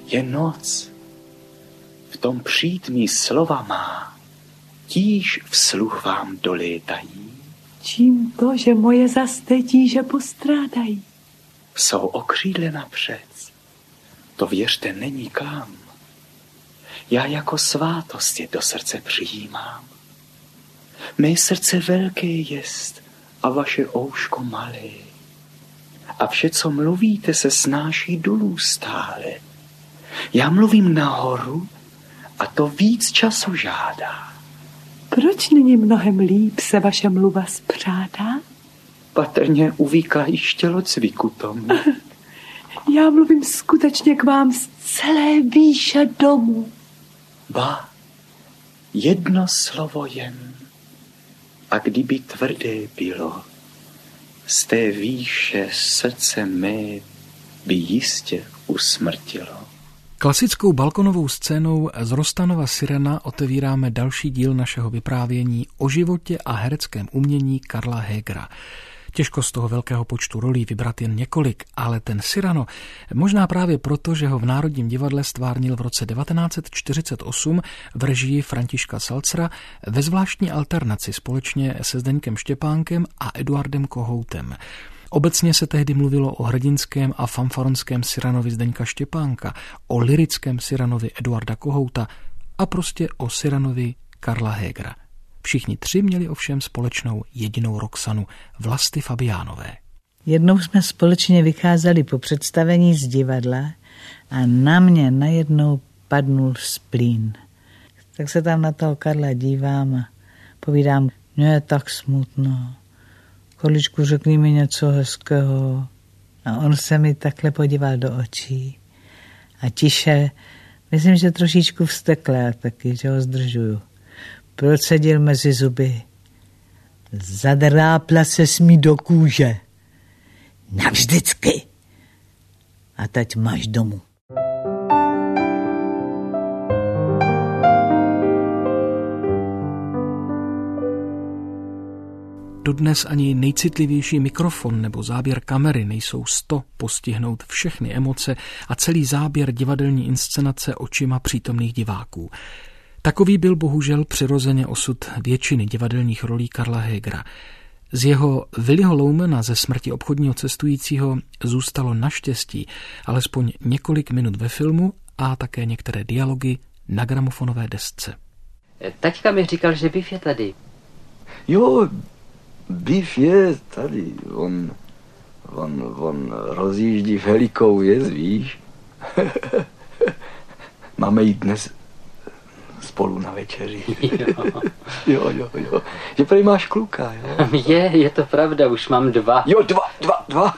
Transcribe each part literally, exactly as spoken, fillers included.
Je noc, v tom přijít mý slova má, tíž vsluh vám dolétají. Čím to, že moje zas že postrádají? Jsou okřídlena přec, to věřte není kam. Já jako svátost je do srdce přijímám. Mé srdce velké jest a vaše ouško malé. A vše, co mluvíte, se snáší dolů stále. Já mluvím nahoru a to víc času žádá. Proč není mnohem líp se vaše mluva spřádá? Patrně uvykla již tělocviku tomu. Já mluvím skutečně k vám z celé výše domu. Ba, jedno slovo jen, a kdyby tvrdé bylo, z té výše srdce mé by jistě usmrtilo. Klasickou balkonovou scénou z Rostanova Sirena otevíráme další díl našeho vyprávění o životě a hereckém umění Karla Hegera. Těžko z toho velkého počtu rolí vybrat jen několik, ale ten Cyrano, možná právě proto, že ho v Národním divadle stvárnil v roce devatenáct set čtyřicet osm v režii Františka Salzera ve zvláštní alternaci společně se Zdeňkem Štěpánkem a Eduardem Kohoutem. Obecně se tehdy mluvilo o hrdinském a fanfaronském Cyranovi Zdeňka Štěpánka, o lyrickém Cyranovi Eduarda Kohouta a prostě o Cyranovi Karla Hegera. Všichni tři měli ovšem společnou jedinou Roxanu, Vlasty Fabiánové. Jednou jsme společně vycházeli po představení z divadla a na mě najednou padnul splín. Tak se tam na toho Karla dívám a povídám, mně je tak smutno. Karličku, řekni mi něco hezkého. A on se mi takhle podíval do očí. A tiše, myslím, že trošičku vztekle taky, že ho zdržuju. Procedil mezi zuby. Zadrápla ses mi do kůže. Navždycky. A teď máš domů. Dodnes ani nejcitlivější mikrofon nebo záběr kamery nejsou sto postihnout všechny emoce a celý záběr divadelní inscenace očima přítomných diváků. Takový byl bohužel přirozeně osud většiny divadelních rolí Karla Hegera. Z jeho Willyho Loumana ze Smrti obchodního cestujícího zůstalo naštěstí alespoň několik minut ve filmu a také některé dialogy na gramofonové desce. Taťka mi říkal, že Biff je tady. Jo, Biff je tady. On, on, on rozjíždí velikou jez, víš. Máme jít dnes spolu na večeři. Jo. jo, jo, jo. Že prý máš kluka, jo? Je, je to pravda, už mám dva. Jo, dva, dva, dva.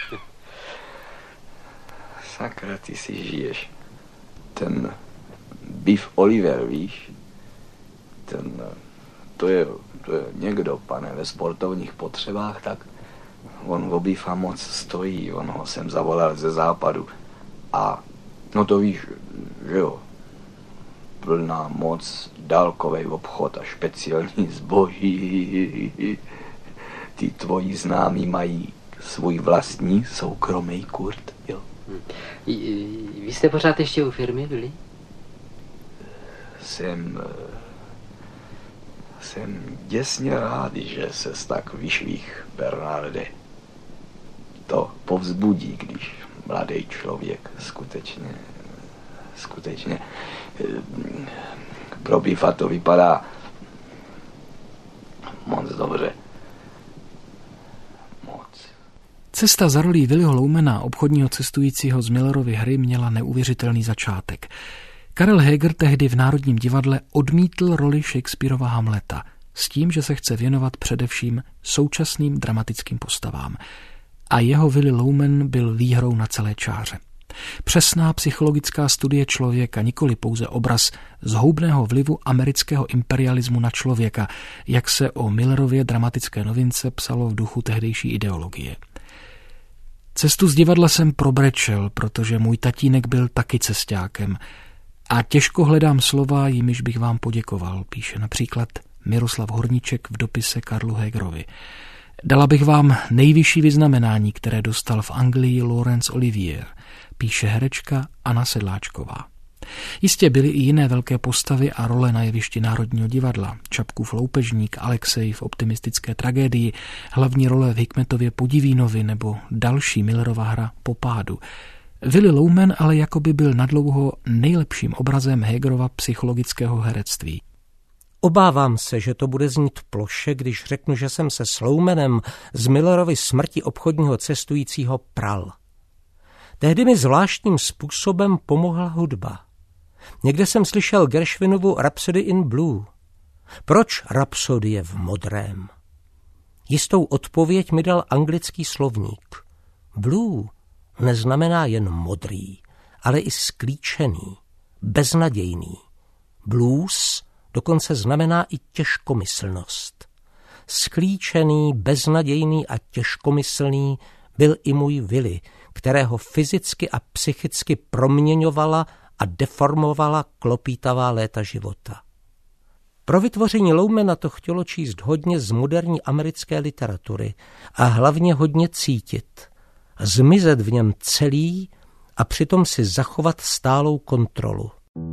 Sakra, ty si žiješ. Ten Biff Oliver, víš? Ten, to je, to je někdo, pane, ve sportovních potřebách, tak on o Biffa moc stojí, on ho sem zavolal ze západu. A, no to víš, že jo, plná moc, dálkový obchod a speciální zboží. Ty tvoji známí mají svůj vlastní soukromý kurt, jo. Vy jste pořád ještě u firmy, Willy? Jsem... Jsem děsně rád, že ses tak vyšvých, Bernarde. To povzbudí, když mladý člověk skutečně... Skutečně... Pro Biffa to vypadá moc dobře. Moc. Cesta za rolí Willyho Loumana, obchodního cestujícího z Millerovy hry, měla neuvěřitelný začátek. Karel Heger tehdy v Národním divadle odmítl roli Shakespearova Hamleta s tím, že se chce věnovat především současným dramatickým postavám. A jeho Willy Louman byl výhrou na celé čáře. Přesná psychologická studie člověka, nikoli pouze obraz zhoubného vlivu amerického imperialismu na člověka, jak se o Millerově dramatické novince psalo v duchu tehdejší ideologie. Cestu z divadla jsem probrečel, protože můj tatínek byl taky cesťákem a těžko hledám slova, jimiž bych vám poděkoval, píše například Miroslav Horníček v dopise Karlu Hegerovi. Dala bych vám nejvyšší vyznamenání, které dostal v Anglii Laurence Olivier, píše herečka Anna Sedláčková. Jistě byly i jiné velké postavy a role na jevišti Národního divadla. Čapkův loupežník, Alexej v Optimistické tragédii, hlavní role v Hikmetově Podivínovi nebo další Millerova hra Po pádu. Willy Loman ale jakoby byl nadlouho nejlepším obrazem Hegerova psychologického herectví. Obávám se, že to bude znít ploše, když řeknu, že jsem se s Loumanem z Millerovy Smrti obchodního cestujícího pral. Tehdy mi zvláštním způsobem pomohla hudba. Někde jsem slyšel Gershwinovu Rhapsody in Blue. Proč Rhapsodie v modrém? Jistou odpověď mi dal anglický slovník. Blue neznamená jen modrý, ale i sklíčený, beznadějný. Blues dokonce znamená i těžkomyslnost. Sklíčený, beznadějný a těžkomyslný byl i můj Willy, kterého fyzicky a psychicky proměňovala a deformovala klopítavá léta života. Pro vytvoření Loumana to chtělo číst hodně z moderní americké literatury a hlavně hodně cítit, zmizet v něm celý a přitom si zachovat stálou kontrolu.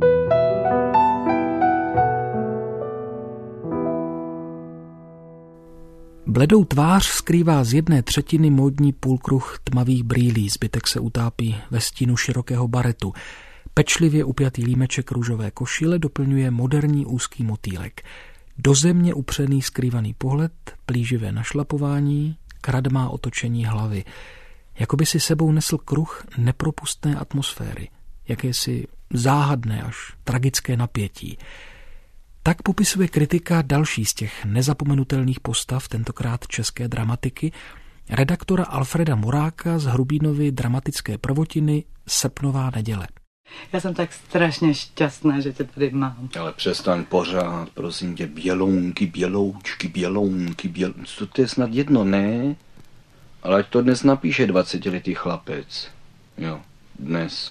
Bledou tvář skrývá z jedné třetiny módní půlkruh tmavých brýlí, zbytek se utápí ve stínu širokého baretu. Pečlivě upjatý límeček růžové košile doplňuje moderní úzký motýlek. Do země upřený skrývaný pohled, plíživé našlapování, kradmá otočení hlavy. Jakoby si sebou nesl kruh nepropustné atmosféry, jakési záhadné až tragické napětí. Tak popisuje kritika další z těch nezapomenutelných postav, tentokrát české dramatiky, redaktora Alfreda Moráka z Hrubínovy dramatické prvotiny Srpnová neděle. Já jsem tak strašně šťastná, že tě tady mám. Ale přestaň pořád, prosím tě, bělounky, běloučky, bělounky, běl... To je snad jedno, ne? Ale ať to dnes napíše dvacetiletý chlapec. Jo, dnes.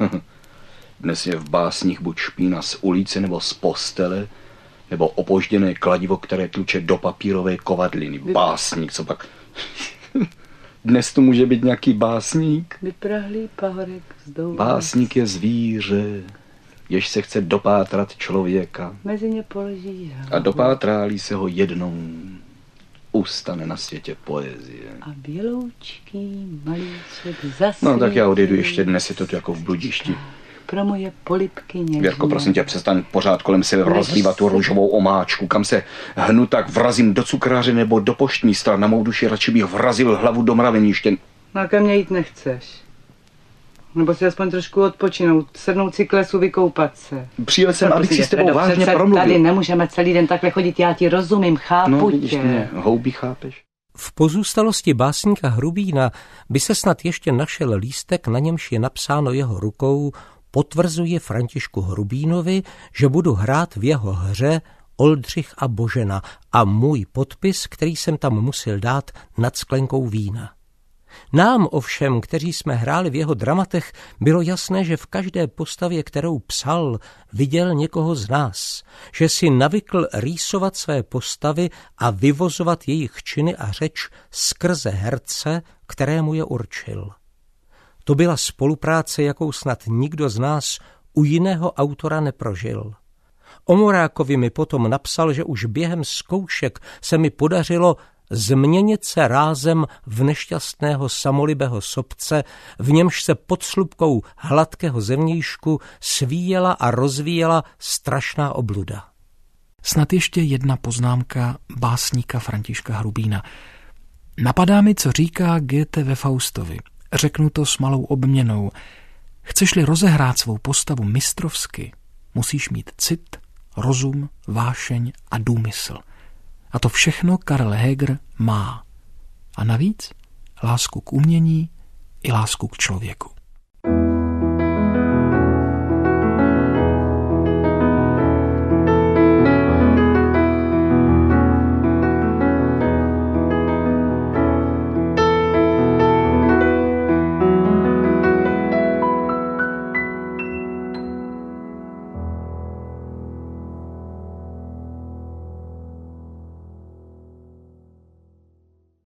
Dnes je v básních buď špína z ulice nebo z postele, nebo opožděné kladivo, které tluče do papírové kovadliny. Básník, co pak... Dnes tu může být nějaký básník. Vyprahlý pahorek vzdou. Básník je zvíře, jež se chce dopátrat člověka. Mezi ně položí. A dopátrálí se ho jednou, ustane na světě poezie. A běloučký malíček zasvítí. No tak já odjedu ještě, dnes je to jako v bludišti. Pro moje polibky něžné. Věrko, prosím tě, přestaň pořád kolem sebe rozlívat tu růžovou omáčku. Kam se hnu, tak vrazím do cukráře nebo do poštmístra. Na mou duši radši bych vrazil hlavu do mraveniště. No a ke mně jít nechceš. Nebo si aspoň trošku odpočinout, sednout si k lesu, vykoupat se. Přijel jsem, abych si s tebou vážně promluvil. Tady nemůžeme celý den takhle chodit, já ti rozumím, chápu no, vidíš tě. Mě, houby chápeš? V pozůstalosti básníka Hrubína by se snad ještě našel lístek, na němž je napsáno jeho rukou: potvrzuje Františku Hrubínovi, že budu hrát v jeho hře Oldřich a Božena, a můj podpis, který jsem tam musel dát nad sklenkou vína. Nám ovšem, kteří jsme hráli v jeho dramatech, bylo jasné, že v každé postavě, kterou psal, viděl někoho z nás, že si navykl rýsovat své postavy a vyvozovat jejich činy a řeč skrze herce, kterému je určil. To byla spolupráce, jakou snad nikdo z nás u jiného autora neprožil. O Morákovi mi potom napsal, že už během zkoušek se mi podařilo změnit se rázem v nešťastného samolibého sobce, v němž se pod slupkou hladkého zevnějšku svíjela a rozvíjela strašná obluda. Snad ještě jedna poznámka básníka Františka Hrubína. Napadá mi, co říká Goethe ve Faustovi. Řeknu to s malou obměnou. Chceš-li rozehrát svou postavu mistrovsky, musíš mít cit, rozum, vášeň a důmysl. A to všechno Karel Heger má. A navíc lásku k umění i lásku k člověku.